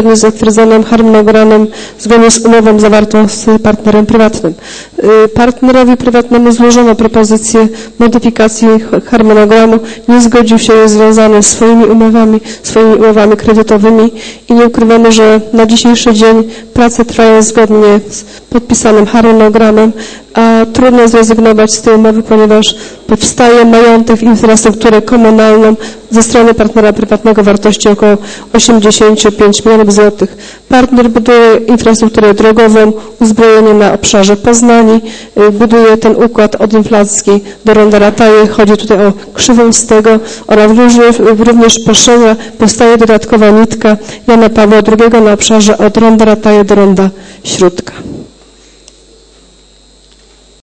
zgodnie z zatwierdzonym harmonogramem, zgodnie z umową zawartą z partnerem prywatnym. Partnerowi prywatnemu złożono propozycję modyfikacji harmonogramu, nie zgodził się, jest związany z swoimi umowami kredytowymi i nie ukrywamy, że na dzisiejszy dzień prace trwają zgodnie z podpisanym harmonogramem, a trudno zrezygnować z tej umowy, ponieważ powstaje majątek w infrastrukturę komunalną ze strony partnera prywatnego wartości około 85 milionów złotych. Partner buduje infrastrukturę drogową, uzbrojenie na obszarze Poznani, buduje ten układ od Inflackiej do ronda Rataje. Chodzi tutaj o Krzywą Stego oraz również Paszynia. Powstaje dodatkowa nitka Jana Pawła II na obszarze od ronda Rataje do ronda Śródka.